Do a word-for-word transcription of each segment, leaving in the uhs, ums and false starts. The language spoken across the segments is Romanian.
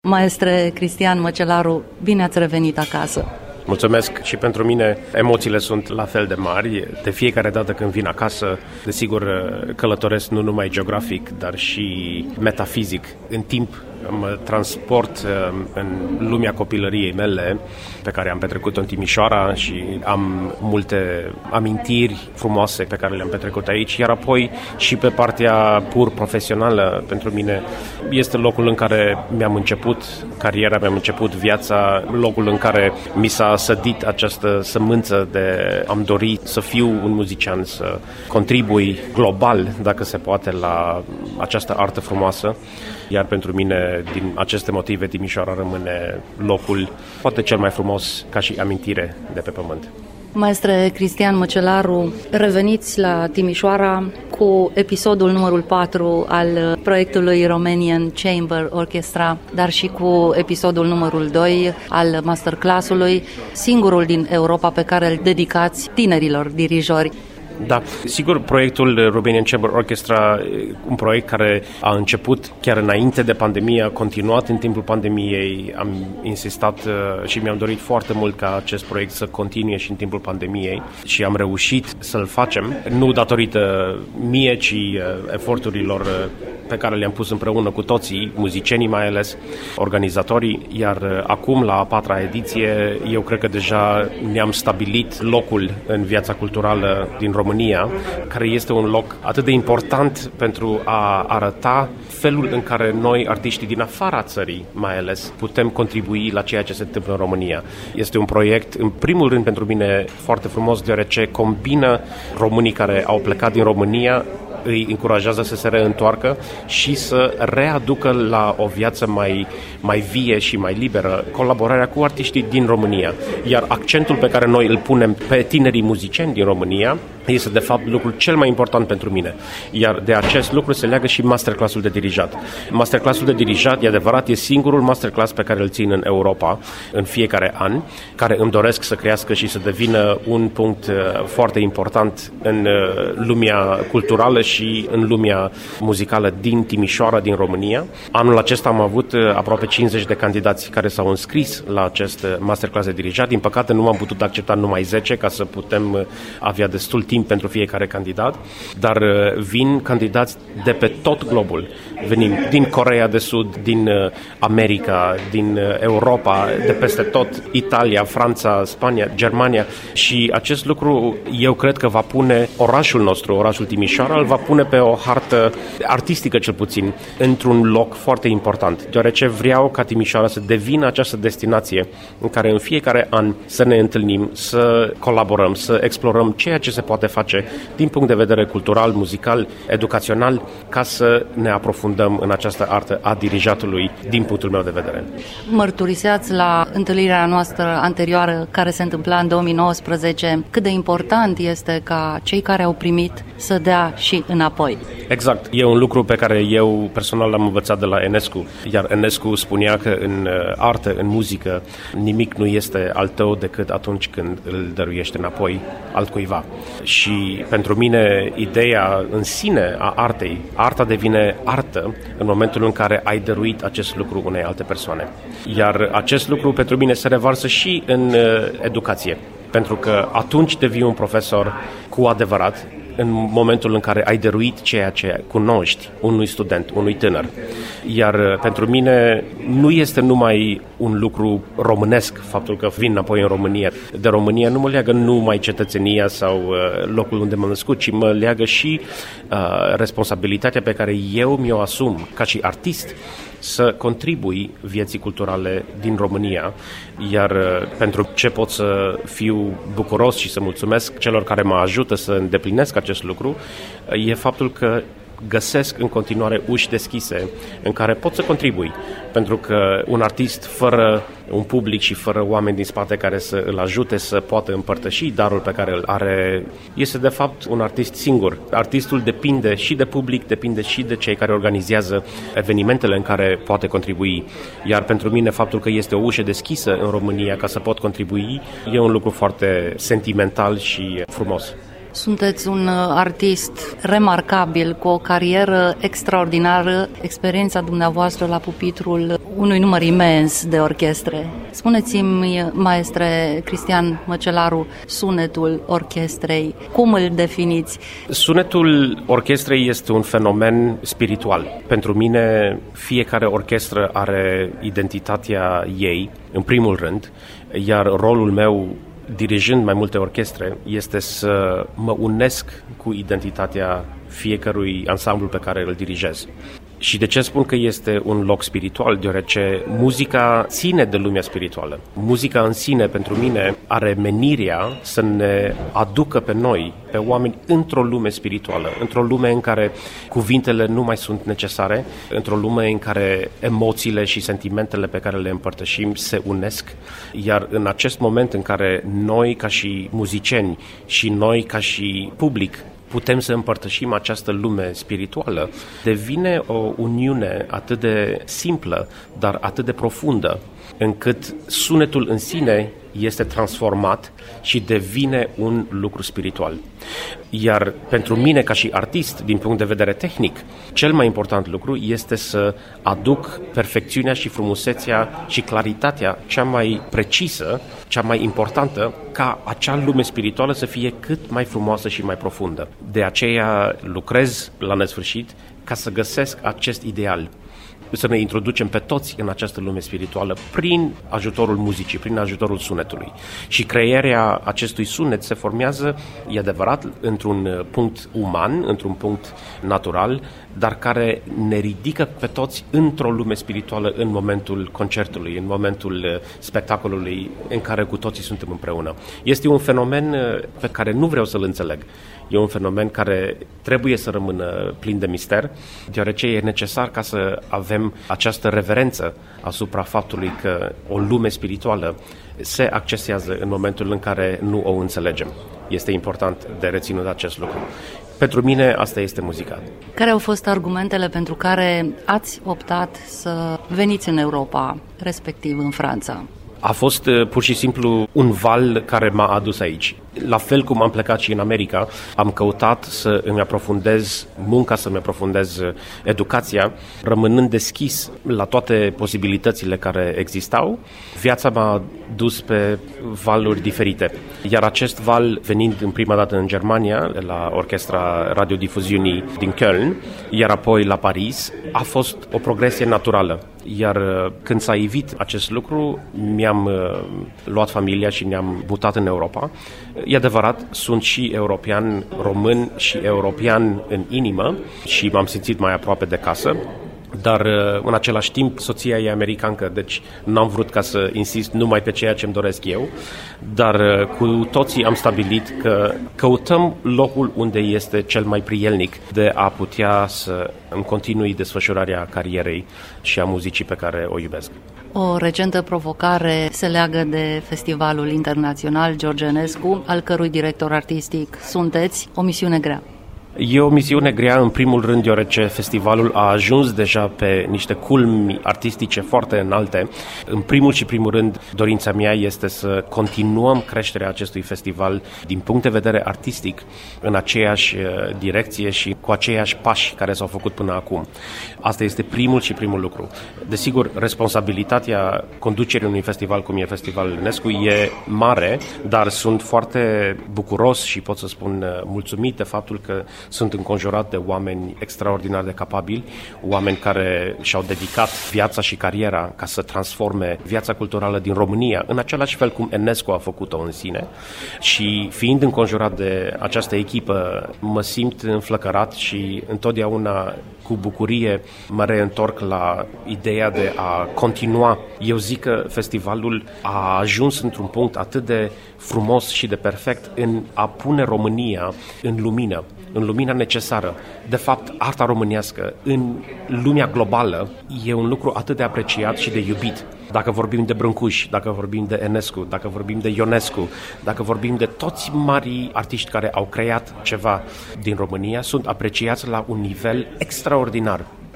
Maestre Cristian Măcelaru, bine ați revenit acasă! Mulțumesc și pentru mine emoțiile sunt la fel de mari. De fiecare dată când vin acasă, desigur călătoresc nu numai geografic, dar și metafizic. În timp mă transport în lumea copilăriei mele, pe care am petrecut-o în Timișoara și am multe amintiri frumoase pe care le-am petrecut aici, iar apoi și pe partea pur profesională, pentru mine este locul în care mi-am început cariera, mi-am început viața, locul în care mi s-a sădit această sămânță de am dori să fiu un muzician, să contribui global, dacă se poate, la această artă frumoasă. Iar pentru mine, din aceste motive, Timișoara rămâne locul poate cel mai frumos ca și amintire de pe pământ. Maestre Cristian Măcelaru, reveniți la Timișoara cu episodul numărul patru al proiectului Romanian Chamber Orchestra, dar și cu episodul numărul doi al masterclass-ului, singurul din Europa pe care îl dedicați tinerilor dirijori. Da, sigur, proiectul Romanian Chamber Orchestra, un proiect care a început chiar înainte de pandemie, a continuat în timpul pandemiei, am insistat și mi-am dorit foarte mult ca acest proiect să continue și în timpul pandemiei și am reușit să-l facem, nu datorită mie, ci eforturilor pe care le-am pus împreună cu toții, muzicienii mai ales, organizatorii, iar acum, la a patra ediție, eu cred că deja ne-am stabilit locul în viața culturală din România, care este un loc atât de important pentru a arăta felul în care noi, artiștii din afara țării, mai ales, putem contribui la ceea ce se întâmplă în România. Este un proiect, în primul rând, pentru mine foarte frumos, deoarece combină românii care au plecat din România, îi încurajează să se reîntoarcă și să readucă la o viață mai, mai vie și mai liberă colaborarea cu artiștii din România. Iar accentul pe care noi îl punem pe tinerii muzicieni din România este de fapt lucrul cel mai important pentru mine. Iar de acest lucru se leagă și masterclassul de dirijat. Masterclassul de dirijat, e adevărat, e singurul masterclass pe care îl țin în Europa în fiecare an, care îmi doresc să crească și să devină un punct foarte important în lumea culturală și în lumea muzicală din Timișoara, din România. Anul acesta am avut aproape cincizeci de candidați care s-au înscris la acest masterclass de dirijat. Din păcate nu am putut accepta numai zece ca să putem avea destul timp pentru fiecare candidat, dar vin candidați de pe tot globul. Venim din Coreea de Sud, din America, din Europa, de peste tot, Italia, Franța, Spania, Germania, și acest lucru eu cred că va pune orașul nostru, orașul Timișoara, îl va pune pe o hartă artistică cel puțin, într-un loc foarte important, deoarece vreau ca Timișoara să devină această destinație în care în fiecare an să ne întâlnim, să colaborăm, să explorăm ceea ce se poate face din punct de vedere cultural, muzical, educațional, ca să ne aprofundăm în această artă a dirijatului din punctul meu de vedere. Mărturiseați la întâlnirea noastră anterioară care se întâmpla în două mii nouăsprezece cât de important este ca cei care au primit să dea și înapoi. Exact. E un lucru pe care eu personal l-am învățat de la Enescu, iar Enescu spunea că în artă, în muzică, nimic nu este al tău decât atunci când îl dăruiești înapoi altcuiva. Și pentru mine ideea în sine a artei, arta devine artă în momentul în care ai dăruit acest lucru unei alte persoane. Iar acest lucru pentru mine se revarsă și în educație, pentru că atunci devii un profesor cu adevărat în momentul în care ai dăruit ceea ce cunoști unui student, unui tânăr. Iar pentru mine nu este numai un lucru românesc faptul că vin înapoi în România. De România nu mă leagă numai cetățenia sau locul unde m-am născut, ci mă leagă și uh, responsabilitatea pe care eu mi-o asum ca și artist să contribui vieții culturale din România, iar pentru ce pot să fiu bucuros și să mulțumesc celor care mă ajută să îndeplinesc acest lucru, e faptul că găsesc în continuare uși deschise în care pot să contribui, pentru că un artist fără un public și fără oameni din spate care să îl ajute să poată împărtăși darul pe care îl are, este de fapt un artist singur. Artistul depinde și de public, depinde și de cei care organizează evenimentele în care poate contribui, iar pentru mine faptul că este o ușă deschisă în România ca să pot contribui e un lucru foarte sentimental și frumos. Sunteți un artist remarcabil, cu o carieră extraordinară, experiența dumneavoastră la pupitrul unui număr imens de orchestre. Spuneți-mi, maestre Cristian Măcelaru, sunetul orchestrei, cum îl definiți? Sunetul orchestrei este un fenomen spiritual. Pentru mine, fiecare orchestră are identitatea ei, în primul rând, iar rolul meu, dirijând mai multe orchestre, este să mă unesc cu identitatea fiecărui ansamblu pe care îl dirijez. Și de ce spun că este un loc spiritual? Deoarece muzica ține de lumea spirituală. Muzica în sine, pentru mine, are menirea să ne aducă pe noi, pe oameni, într-o lume spirituală, într-o lume în care cuvintele nu mai sunt necesare, într-o lume în care emoțiile și sentimentele pe care le împărtășim se unesc, iar în acest moment în care noi, ca și muzicieni, și noi, ca și public, putem să împărtășim această lume spirituală, devine o uniune atât de simplă, dar atât de profundă, încât sunetul în sine este transformat și devine un lucru spiritual. Iar pentru mine, ca și artist, din punct de vedere tehnic, cel mai important lucru este să aduc perfecțiunea și frumusețea și claritatea cea mai precisă, cea mai importantă, ca acea lume spirituală să fie cât mai frumoasă și mai profundă. De aceea lucrez la nesfârșit ca să găsesc acest ideal, să ne introducem pe toți în această lume spirituală prin ajutorul muzicii, prin ajutorul sunetului. Și crearea acestui sunet se formează, e adevărat, într-un punct uman, într-un punct natural, dar care ne ridică pe toți într-o lume spirituală în momentul concertului, în momentul spectacolului în care cu toții suntem împreună. Este un fenomen pe care nu vreau să-l înțeleg. E un fenomen care trebuie să rămână plin de mister, deoarece e necesar ca să avem această reverență asupra faptului că o lume spirituală se accesează în momentul în care nu o înțelegem. Este important de reținut acest lucru. Pentru mine asta este muzica. Care au fost argumentele pentru care ați optat să veniți în Europa, respectiv în Franța? A fost pur și simplu un val care m-a adus aici. La fel cum am plecat și în America, am căutat să îmi aprofundez munca, să îmi aprofundez educația, rămânând deschis la toate posibilitățile care existau. Viața m-a dus pe valuri diferite. Iar acest val, venind în prima dată în Germania, la Orchestra Radiodifuziunii din Köln, iar apoi la Paris, a fost o progresie naturală. Iar când s-a ivit acest lucru, mi-am luat familia și ne-am mutat în Europa. E adevărat, sunt și european român și european în inimă și m-am simțit mai aproape de casă, dar în același timp soția e americancă, deci n-am vrut ca să insist numai pe ceea ce îmi doresc eu, dar cu toții am stabilit că căutăm locul unde este cel mai prielnic de a putea să îmi continui desfășurarea carierei și a muzicii pe care o iubesc. O recentă provocare se leagă de Festivalul Internațional George Enescu, al cărui director artistic sunteți, o misiune grea. E o misiune grea, în primul rând, deoarece festivalul a ajuns deja pe niște culmi artistice foarte înalte. În primul și primul rând, dorința mea este să continuăm creșterea acestui festival din punct de vedere artistic în aceeași direcție și cu aceiași pași care s-au făcut până acum. Asta este primul și primul lucru. Desigur, responsabilitatea conducerii unui festival cum e Festivalul Enescu e mare, dar sunt foarte bucuros și pot să spun mulțumit de faptul că sunt înconjurat de oameni extraordinar de capabili, oameni care și-au dedicat viața și cariera ca să transforme viața culturală din România, în același fel cum Enescu a făcut-o în sine. Și fiind înconjurat de această echipă, mă simt înflăcărat și întotdeauna cu bucurie mă reîntorc la ideea de a continua. Eu zic că festivalul a ajuns într-un punct atât de frumos și de perfect în a pune România în lumină, în lumina necesară. De fapt, arta românească în lumea globală e un lucru atât de apreciat și de iubit. Dacă vorbim de Brâncuși, dacă vorbim de Enescu, dacă vorbim de Ionescu, dacă vorbim de toți marii artiști care au creat ceva din România, sunt apreciați la un nivel extraordinar.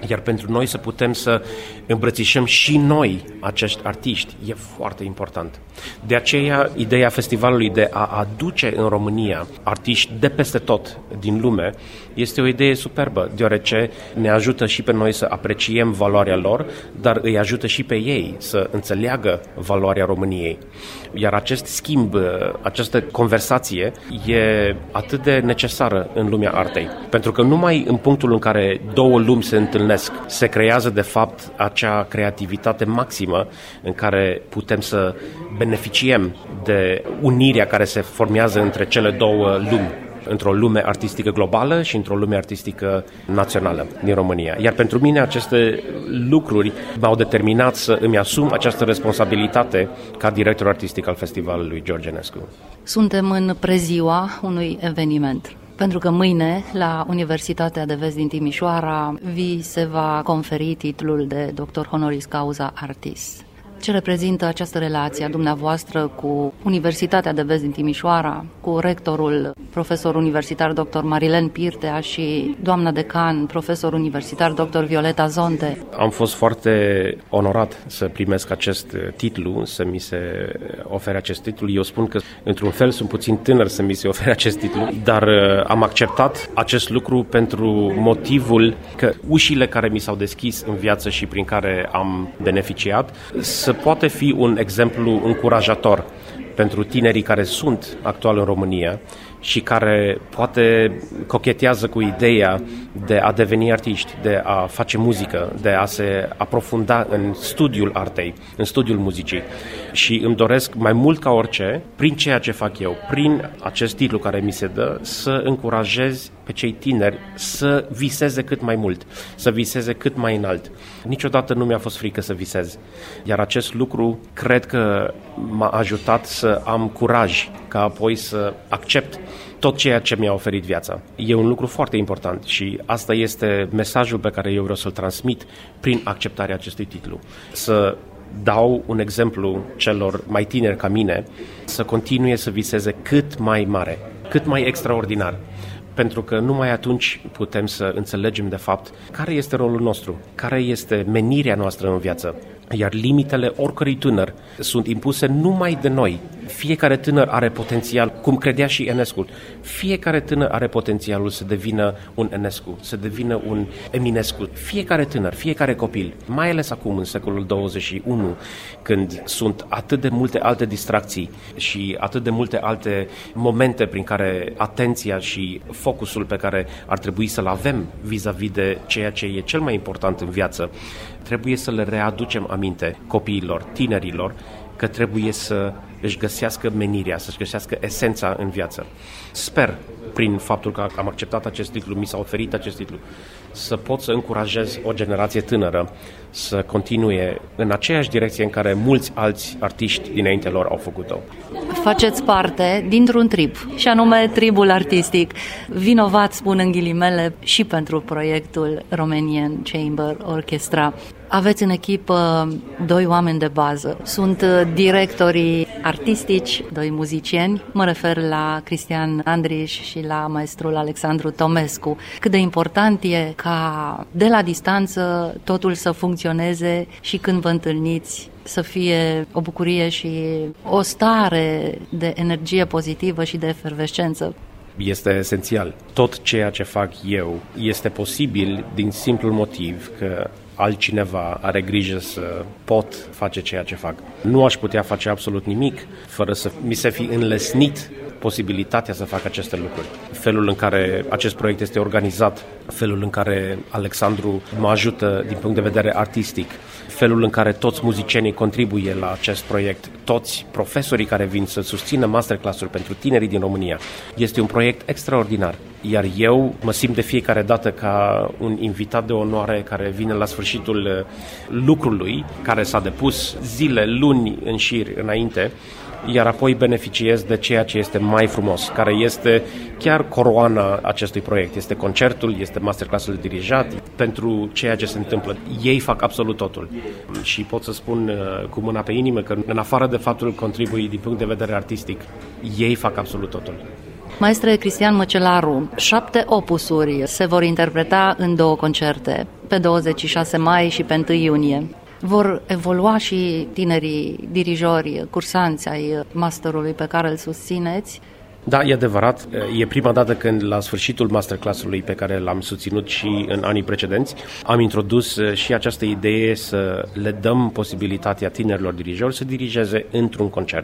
Iar pentru noi să putem să îmbrățișăm și noi acești artiști e foarte important. De aceea, ideea festivalului de a aduce în România artiști de peste tot din lume este o idee superbă, deoarece ne ajută și pe noi să apreciem valoarea lor, dar îi ajută și pe ei să înțeleagă valoarea României. Iar acest schimb, această conversație e atât de necesară în lumea artei, pentru că numai în punctul în care două lumi se întâlnesc, se creează de fapt acea creativitate maximă în care putem să beneficiem de unirea care se formează între cele două lumi, într-o lume artistică globală și într-o lume artistică națională din România. Iar pentru mine aceste lucruri m-au determinat să îmi asum această responsabilitate ca director artistic al Festivalului George Enescu. Suntem în preziua unui eveniment. Pentru că mâine, la Universitatea de Vest din Timișoara, vi se va conferi titlul de doctor honoris causa artis. Ce reprezintă această relație a dumneavoastră cu Universitatea de Vest din Timișoara, cu rectorul, profesor universitar doctor Marilen Pirtea și doamna decan, profesor universitar doctor Violeta Zonte? Am fost foarte onorat să primesc acest titlu, să mi se ofere acest titlu. Eu spun că, într-un fel, sunt puțin tânăr să mi se ofere acest titlu, dar am acceptat acest lucru pentru motivul că ușile care mi s-au deschis în viață și prin care am beneficiat să poate fi un exemplu încurajator pentru tinerii care sunt actual în România și care poate cochetează cu ideea de a deveni artiști, de a face muzică, de a se aprofunda în studiul artei, în studiul muzicii. Și îmi doresc mai mult ca orice, prin ceea ce fac eu, prin acest titlu care mi se dă, să încurajez pe cei tineri să viseze cât mai mult, să viseze cât mai înalt. Niciodată nu mi-a fost frică să visez. Iar acest lucru cred că m-a ajutat să am curaj ca apoi să accept tot ceea ce mi-a oferit viața. E un lucru foarte important și asta este mesajul pe care eu vreau să-l transmit prin acceptarea acestui titlu. Să dau un exemplu celor mai tineri ca mine să continue să viseze cât mai mare, cât mai extraordinar. Pentru că numai atunci putem să înțelegem de fapt care este rolul nostru, care este menirea noastră în viață. Iar limitele oricărui tânăr sunt impuse numai de noi. Fiecare tânăr are potențial, cum credea și Enescu. Fiecare tânăr are potențialul să devină un Enescu, să devină un Eminescu. Fiecare tânăr, fiecare copil, mai ales acum în secolul douăzeci și unu, când sunt atât de multe alte distracții și atât de multe alte momente prin care atenția și focusul pe care ar trebui să-l avem vis-a-vis de ceea ce e cel mai important în viață, trebuie să le readucem aminte copiilor, tinerilor, că trebuie să își găsească menirea, să-și găsească esența în viață. Sper, prin faptul că am acceptat acest titlu, mi s-a oferit acest titlu, să pot să încurajez o generație tânără să continue în aceeași direcție în care mulți alți artiști dinaintea lor au făcut-o. Faceți parte dintr-un trib, și anume tribul artistic. Vinovat, spun în ghilimele, și pentru proiectul Romanian Chamber Orchestra. Aveți în echipă doi oameni de bază. Sunt directorii artistici, doi muzicieni. Mă refer la Cristian Andriș și la maestrul Alexandru Tomescu. Cât de important e ca de la distanță totul să funcționeze și când vă întâlniți să fie o bucurie și o stare de energie pozitivă și de efervescență. Este esențial. Tot ceea ce fac eu este posibil din simplul motiv că altcineva are grijă să pot face ceea ce fac. Nu aș putea face absolut nimic fără să mi se fi înlesnit posibilitatea să fac aceste lucruri. Felul în care acest proiect este organizat, felul în care Alexandru mă ajută din punct de vedere artistic, felul în care toți muzicienii contribuie la acest proiect, toți profesorii care vin să susțină masterclass-uri pentru tinerii din România. Este un proiect extraordinar, iar eu mă simt de fiecare dată ca un invitat de onoare care vine la sfârșitul lucrului, care s-a depus zile, luni în șir înainte, iar apoi beneficiez de ceea ce este mai frumos, care este chiar coroana acestui proiect. Este concertul, este masterclass-ul dirijat, pentru ceea ce se întâmplă. Ei fac absolut totul. Și pot să spun cu mâna pe inimă că, în afară de faptul că contribui din punct de vedere artistic, ei fac absolut totul. Maestre Cristian Măcelaru, șapte opusuri se vor interpreta în două concerte, pe douăzeci și șase mai și pe întâi iunie. Vor evolua și tinerii dirijori, cursanți ai masterului pe care îl susțineți? Da, e adevărat. E prima dată când la sfârșitul masterclass-ului pe care l-am susținut și în anii precedenți, am introdus și această idee să le dăm posibilitatea tinerilor dirijori să dirigeze într-un concert.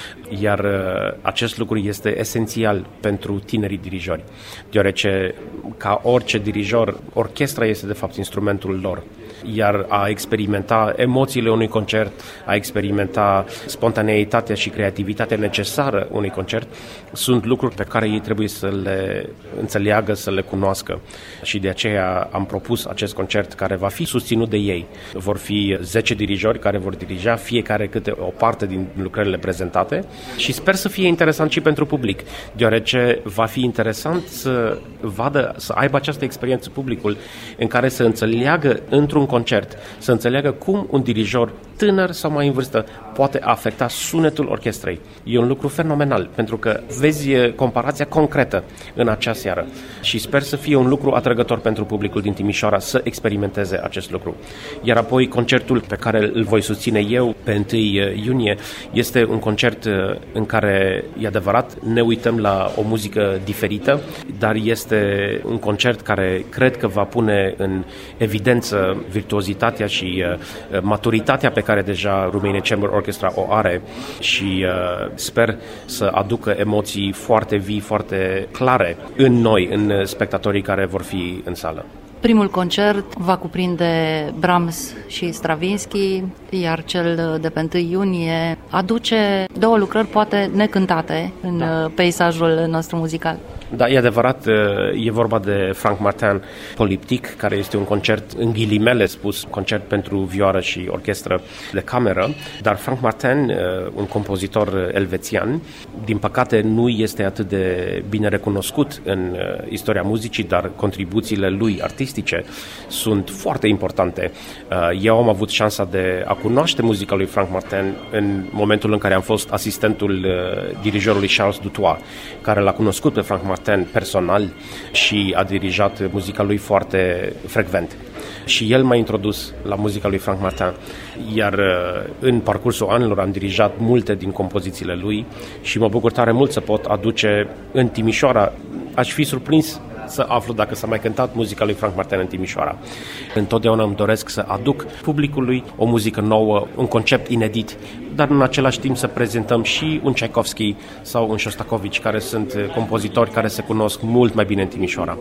Iar acest lucru este esențial pentru tinerii dirijori, deoarece, ca orice dirijor, orchestra este de fapt instrumentul lor. Iar a experimenta emoțiile unui concert, a experimenta spontaneitatea și creativitatea necesară unui concert, sunt lucruri pe care ei trebuie să le înțeleagă, să le cunoască. Și de aceea am propus acest concert care va fi susținut de ei. Vor fi zece dirijori care vor dirija fiecare câte o parte din lucrările prezentate și sper să fie interesant și pentru public, deoarece va fi interesant să vadă, să aibă această experiență publicul în care să înțeleagă într-un concert, să înțeleagă cum un dirijor tânăr sau mai în vârstă poate afecta sunetul orchestrei. E un lucru fenomenal, pentru că vezi comparația concretă în acea seară și sper să fie un lucru atrăgător pentru publicul din Timișoara să experimenteze acest lucru. Iar apoi concertul pe care îl voi susține eu pe întâi iunie este un concert în care, e adevărat, ne uităm la o muzică diferită, dar este un concert care cred că va pune în evidență virtuozitatea și maturitatea pe care deja Romanian Chamber Orchestra o are și uh, sper să aducă emoții foarte vii, foarte clare în noi, în spectatorii care vor fi în sală. Primul concert va cuprinde Brahms și Stravinsky, iar cel de pe întâi iunie aduce două lucrări poate necântate în da. peisajul nostru muzical. Da, e adevărat, e vorba de Frank Martin Poliptic, care este un concert, în ghilimele spus, concert pentru vioară și orchestră de cameră, dar Frank Martin, un compozitor elvețian, din păcate nu este atât de bine recunoscut în istoria muzicii, dar contribuțiile lui artistice sunt foarte importante. Eu am avut șansa de a cunoaște muzica lui Frank Martin în momentul în care am fost asistentul dirijorului Charles Dutoit, care l-a cunoscut pe Frank Martin personal și a dirijat muzica lui foarte frecvent. Și el m-a introdus la muzica lui Frank Martin, iar în parcursul anilor am dirijat multe din compozițiile lui și mă bucur tare mult să pot aduce în Timișoara. Aș fi surprins să aflu dacă s-a mai cântat muzica lui Frank Martin în Timișoara. Întotdeauna îmi doresc să aduc publicului o muzică nouă, un concept inedit, dar în același timp să prezentăm și un Tchaikovsky sau un Shostakovich, care sunt compozitori care se cunosc mult mai bine în Timișoara.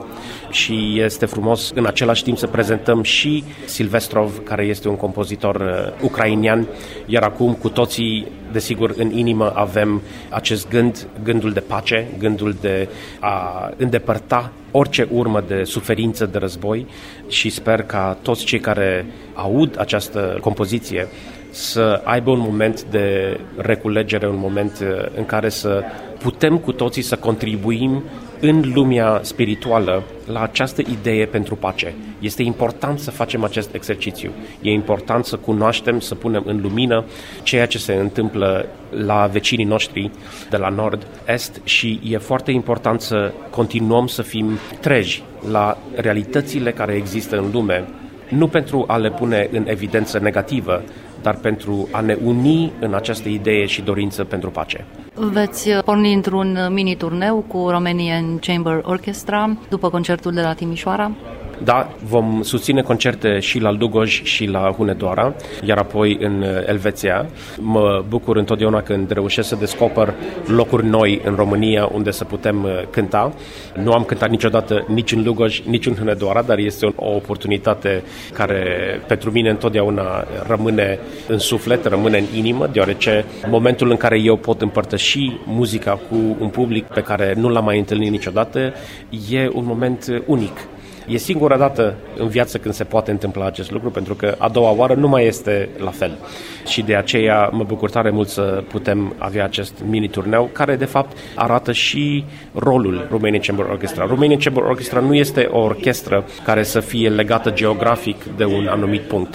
Și este frumos în același timp să prezentăm și Silvestrov, care este un compozitor uh, ucrainian, iar acum cu toții, desigur, în inimă avem acest gând, gândul de pace, gândul de a îndepărta orice urmă de suferință, de război și sper ca toți cei care aud această compoziție să aibă un moment de reculegere, un moment în care să putem cu toții să contribuim în lumea spirituală la această idee pentru pace. Este important să facem acest exercițiu. E important să cunoaștem, să punem în lumină ceea ce se întâmplă la vecinii noștri de la nord, est și e foarte important să continuăm să fim treji la realitățile care există în lume, nu pentru a le pune în evidență negativă, dar pentru a ne uni în această idee și dorință pentru pace. Veți porni într-un mini-turneu cu Romanian Chamber Orchestra după concertul de la Timișoara? Da, vom susține concerte și la Lugoj și la Hunedoara, iar apoi în Elveția. Mă bucur întotdeauna când reușesc să descoper locuri noi în România unde să putem cânta. Nu am cântat niciodată nici în Lugoj, nici în Hunedoara, dar este o oportunitate care pentru mine întotdeauna rămâne în suflet, rămâne în inimă, deoarece momentul în care eu pot împărtăși muzica cu un public pe care nu l-am mai întâlnit niciodată e un moment unic. E singura dată în viață când se poate întâmpla acest lucru, pentru că a doua oară nu mai este la fel. Și de aceea mă bucur tare mult să putem avea acest mini-turneu, care de fapt arată și rolul Romanian Chamber Orchestra. Romanian Chamber Orchestra nu este o orchestră care să fie legată geografic de un anumit punct.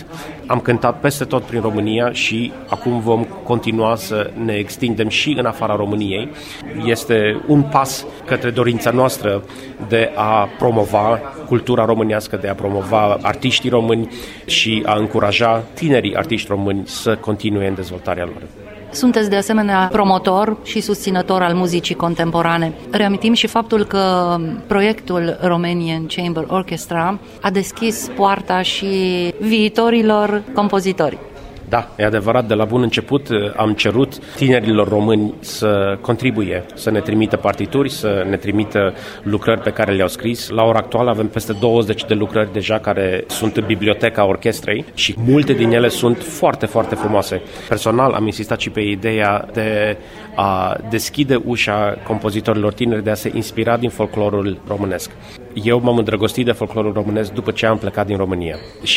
Am cântat peste tot prin România și acum vom continua să ne extindem și în afara României. Este un pas către dorința noastră de a promova cultura românească, de a promova artiștii români și a încuraja tinerii artiști români să continue în dezvoltarea lor. Sunteți de asemenea promotor și susținător al muzicii contemporane. Reamintim și faptul că proiectul Romanian Chamber Orchestra a deschis poarta și viitorilor compozitori. Da, e adevărat, de la bun început am cerut tinerilor români să contribuie, să ne trimită partituri, să ne trimită lucrări pe care le-au scris. La ora actuală avem peste douăzeci de lucrări deja care sunt în biblioteca orchestrei și multe din ele sunt foarte, foarte frumoase. Personal am insistat și pe ideea de a deschide ușa compozitorilor tineri, de a se inspira din folclorul românesc. Eu m-am îndrăgostit de folclorul românesc după ce am plecat din România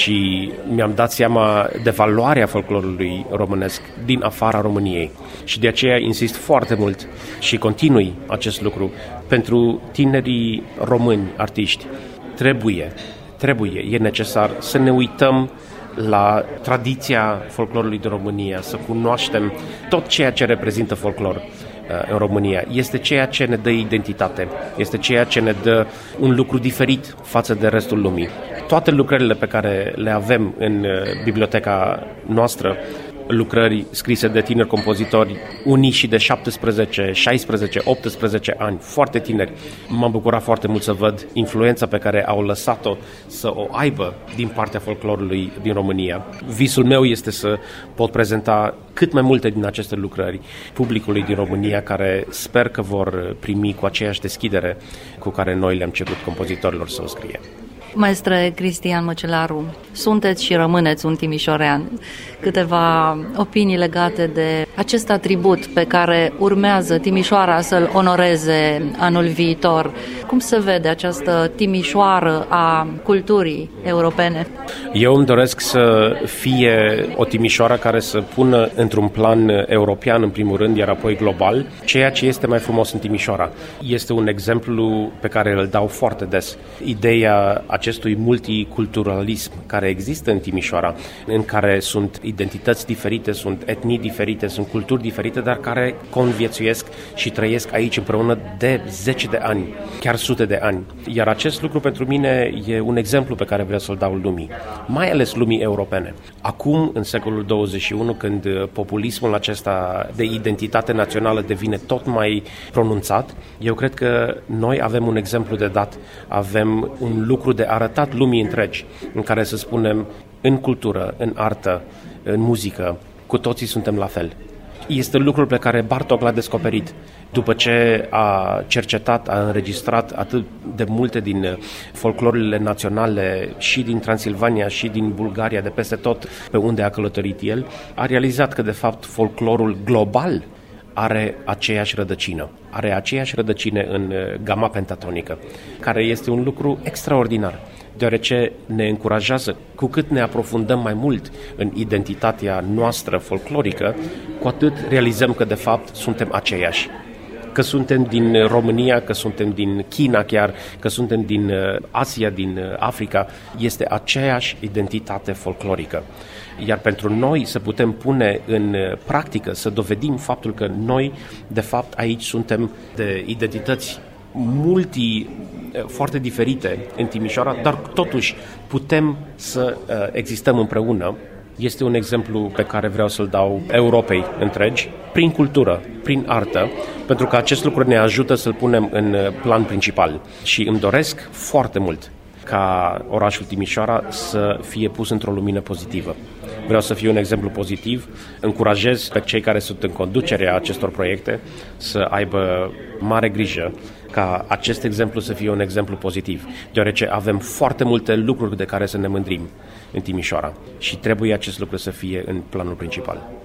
și mi-am dat seama de valoarea folclorului românesc din afara României și de aceea insist foarte mult și continui acest lucru pentru tinerii români artiști. Trebuie, trebuie, e necesar să ne uităm la tradiția folclorului din România, să cunoaștem tot ceea ce reprezintă folclor în România. Este ceea ce ne dă identitate, este ceea ce ne dă un lucru diferit față de restul lumii. Toate lucrările pe care le avem în biblioteca noastră, lucrări scrise de tineri compozitori, unii și de șaptesprezece, șaisprezece, optsprezece ani, foarte tineri. M-am bucurat foarte mult să văd influența pe care au lăsat-o să o aibă din partea folclorului din România. Visul meu este să pot prezenta cât mai multe din aceste lucrări publicului din România, care sper că vor primi cu aceeași deschidere cu care noi le-am cerut compozitorilor să o scrie. Maestre Cristian Măcelaru, sunteți și rămâneți un timișorean. Câteva opinii legate de acest atribut pe care urmează Timișoara să-l onoreze anul viitor. Cum se vede această Timișoară a culturii europene? Eu îmi doresc să fie o Timișoară care să pună într-un plan european, în primul rând, iar apoi global, ceea ce este mai frumos în Timișoara. Este un exemplu pe care îl dau foarte des. Ideea acestui multiculturalism care există în Timișoara, în care sunt identități diferite, sunt etnii diferite, sunt culturi diferite, dar care conviețuiesc și trăiesc aici împreună de zeci de ani, chiar sute de ani. Iar acest lucru pentru mine e un exemplu pe care vreau să-l dau lumii, mai ales lumii europene. Acum, în secolul douăzeci și unu, când populismul acesta de identitate națională devine tot mai pronunțat, eu cred că noi avem un exemplu de dat, avem un lucru de arătat lumii întregi, în care să spunem, în cultură, în artă, în muzică, cu toții suntem la fel. Este lucrul pe care Bartók l-a descoperit după ce a cercetat, a înregistrat atât de multe din folclorurile naționale și din Transilvania și din Bulgaria, de peste tot pe unde a călătorit el, a realizat că de fapt folclorul global are aceeași rădăcină, are aceeași rădăcină în gama pentatonică, care este un lucru extraordinar, deoarece ne încurajează, cu cât ne aprofundăm mai mult în identitatea noastră folclorică, cu atât realizăm că de fapt suntem aceiași. Că suntem din România, că suntem din China chiar, că suntem din Asia, din Africa, este aceeași identitate folclorică. Iar pentru noi să putem pune în practică, să dovedim faptul că noi, de fapt, aici suntem de identități multi, foarte diferite în Timișoara, dar totuși putem să existăm împreună. Este un exemplu pe care vreau să-l dau Europei întregi, prin cultură, prin artă, pentru că acest lucru ne ajută să-l punem în plan principal. Și îmi doresc foarte mult ca orașul Timișoara să fie pus într-o lumină pozitivă. Vreau să fiu un exemplu pozitiv, încurajez pe cei care sunt în conducerea acestor proiecte să aibă mare grijă ca acest exemplu să fie un exemplu pozitiv, deoarece avem foarte multe lucruri de care să ne mândrim în Timișoara și trebuie acest lucru să fie în planul principal.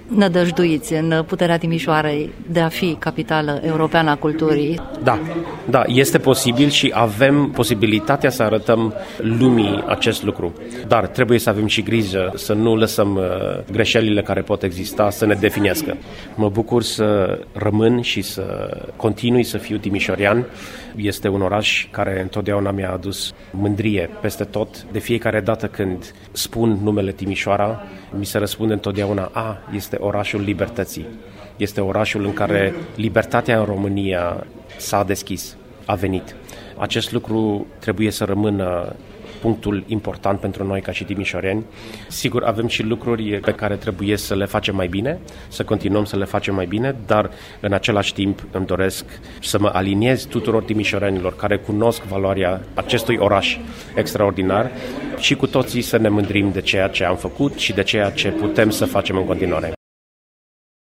nădăjduiți în puterea Timișoarei de a fi capitală europeană a culturii. Da, da, este posibil și avem posibilitatea să arătăm lumii acest lucru. Dar trebuie să avem și grijă să nu lăsăm greșelile care pot exista să ne definească. Mă bucur să rămân și să continui să fiu timișorean. Este un oraș care întotdeauna mi-a adus mândrie peste tot. De fiecare dată când spun numele Timișoara, mi se răspunde întotdeauna, a, este orașul libertății. Este orașul în care libertatea în România s-a deschis, a venit. Acest lucru trebuie să rămână punctul important pentru noi ca și timișoreni. Sigur, avem și lucruri pe care trebuie să le facem mai bine, să continuăm să le facem mai bine, dar în același timp îmi doresc să mă aliniez tuturor timișorenilor care cunosc valoarea acestui oraș extraordinar și cu toții să ne mândrim de ceea ce am făcut și de ceea ce putem să facem în continuare.